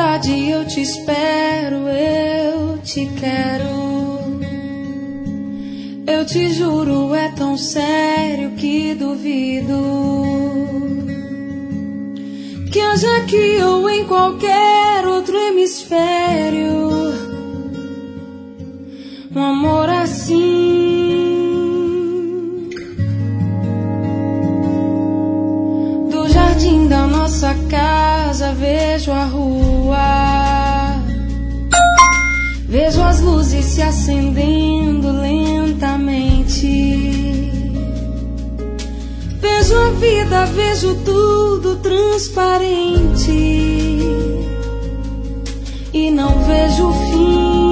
verdade eu te espero, eu te quero. Eu te juro, é tão sério que duvido que haja aqui ou em qualquer outro hemisfério um amor assim. Do jardim da nossa casa vejo a rua, vejo as luzes se acendendo lentamente, vejo a vida, vejo tudo transparente e não vejo o fim.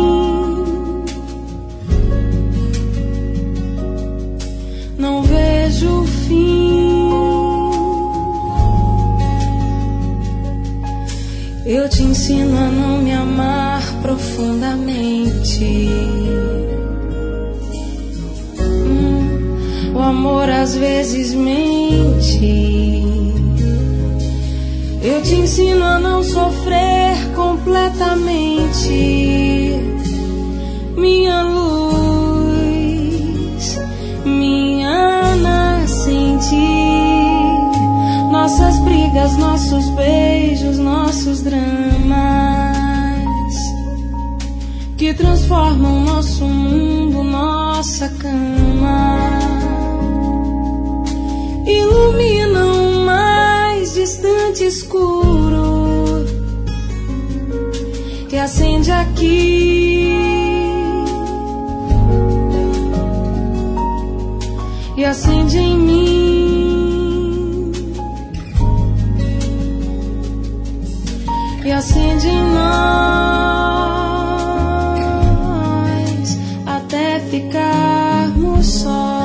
Não vejo o fim. Eu te ensino a não me amar profundamente. O amor às vezes mente. Eu te ensino a não sofrer completamente. Minha luz, minha nascente. Nossas brigas, nossos beijos, nossos dramas que transformam nosso mundo, nossa cama, iluminam o mais distante escuro que acende aqui e acende em mim e acende em nós até ficarmos sós.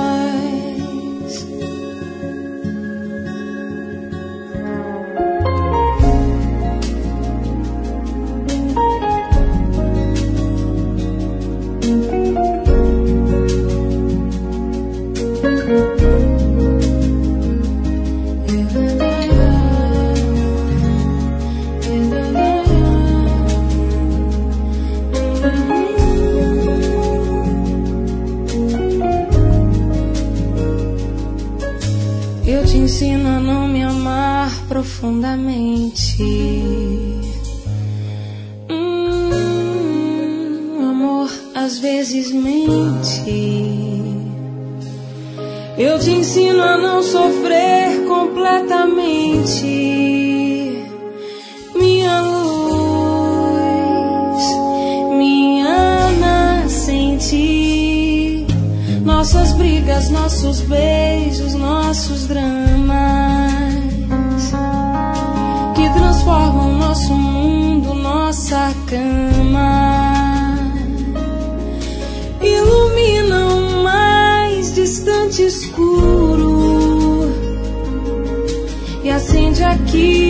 Eu te ensino a não me amar profundamente. Amor às vezes mente. Eu te ensino a não sofrer completamente. Minha luz, minha nascente. Nossas brigas, nossos beijos, nossos dramas que transformam nosso mundo, nossa cama, iluminam o mais distante escuro e acende aqui